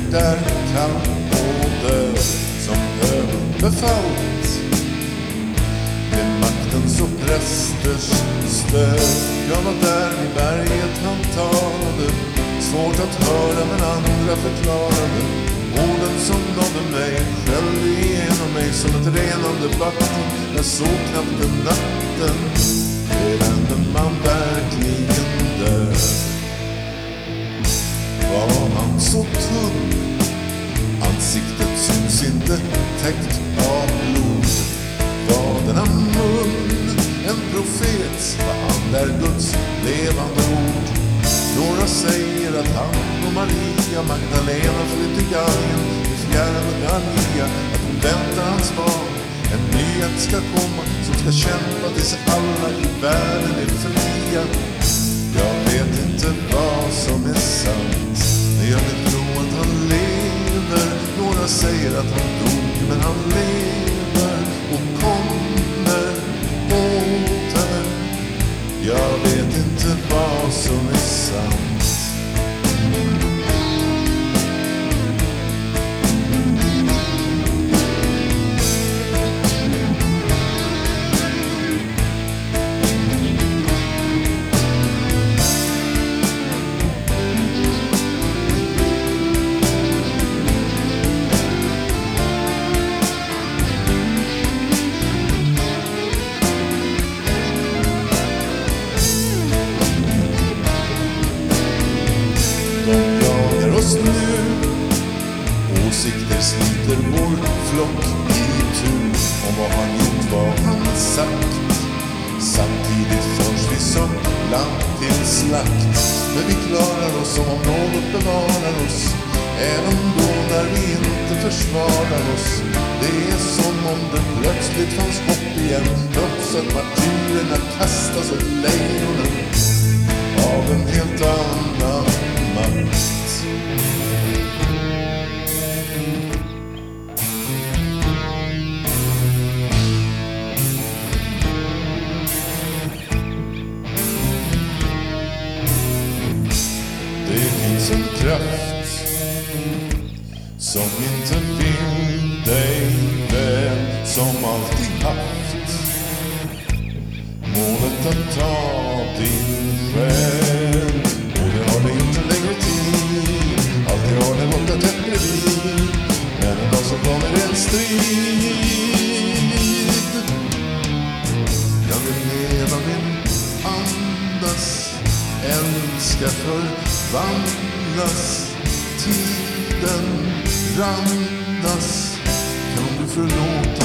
där kamp och död som överbefallt. Med maktens och prästers stöd. Jag var där i berget han talade. Svårt att höra men andra förklarade. Orden som nådde mig sköljde igenom mig som ett renande vatten. Jag såg knappt den natten. Vände man verkligen död? Var man så tunn? Ansiktet syns inte täckt av blod. Var denna mun en profet? Var han där Guds levande ord? Några säger att han och Maria Magdalena flytt till Gallien i fjärran Gallia. Att hon väntar hans barn. En nyhet ska komma som ska kämpa tills alla i världen är fria. Jag vet inte vad som är sant, men jag vill tro att han lever. Några säger att han dog, men han lever och kommer åter. Jag vet inte vad som är sant. Nu åsikter sliter vår flock i tur om vad han gjort, vad han sagt. Samtidigt förs vi som land till slakt. Men vi klarar oss som om något bevarar oss, även då när vi inte försvarar oss. Det är som om det plötsligt fanns hopp igen, trots att martyrerna kastas åt lejonen av en helt annan makt. Det finns en kraft som inte vill dig väl, som alltid haft målet att ta din själ. Och det har det inte längre tid, alltid har det gått att tätt bredvid. Men en dag så kommer en strid. Jag vill leva, vill andas, älska, förvandlas. Tiden randas. Kan du förlåta